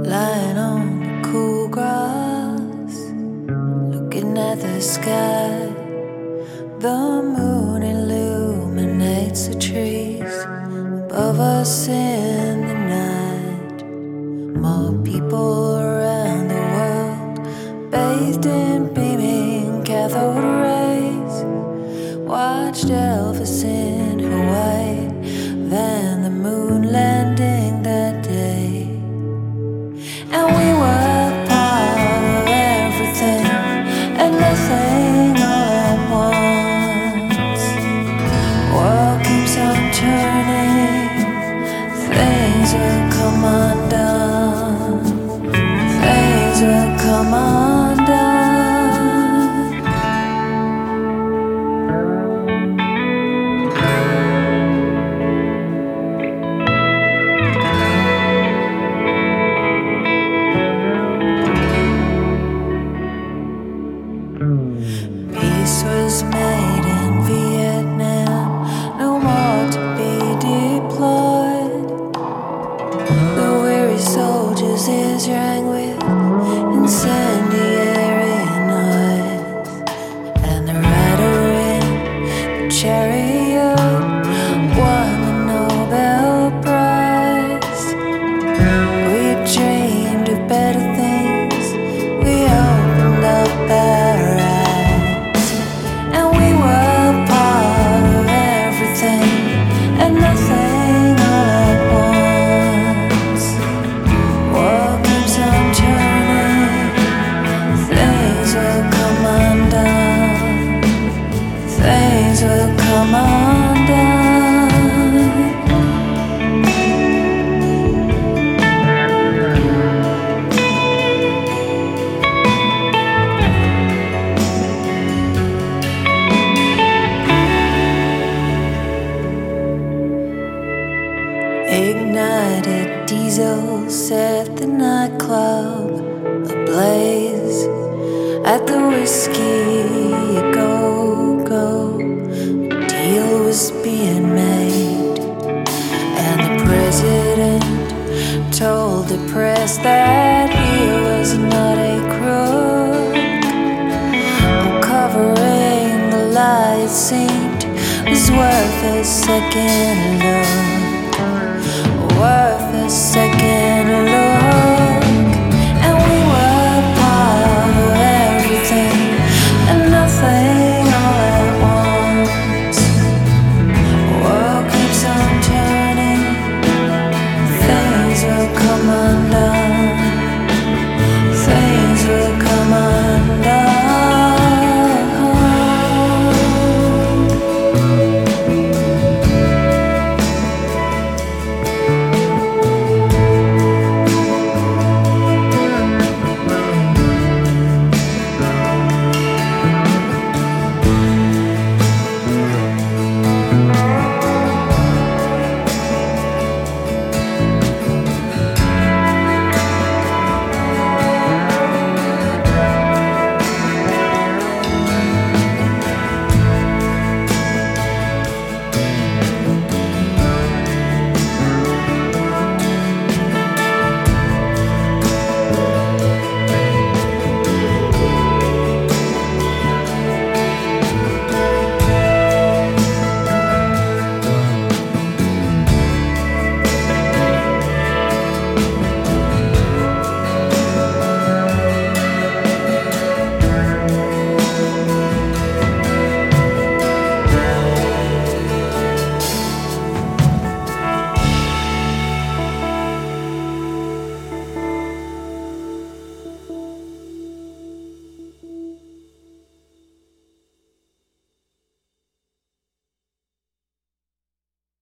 Lying on the cool grass, looking at the sky. The moon illuminates the trees above us in the night. More people around the world, bathed in beaming cathode rays, watched Elvis in Hawaii, then the moon landing that day. And we were part of everything and nothing all at once. World keeps on turning, things will come undone. Things will come undone. Peace was made in Vietnam, no more to be deployed. The weary soldiers' ears rang with incendiary noise, and the rider in the chariot won the Nobel Prize. We dreamed of better things, we opened up our eyes, and we were part of everything and nothing all at once. World keeps on turning, things will come undone. Things will come undone. Ignited diesel set the nightclub ablaze. At the whiskey go-go, a deal was being made, and the president told the press that he was not a crook. Uncovering the lie, it seemed, was worth a second look. Worth a second look. And we were part of everything and nothing all at once. World keeps on turning, things will come undone.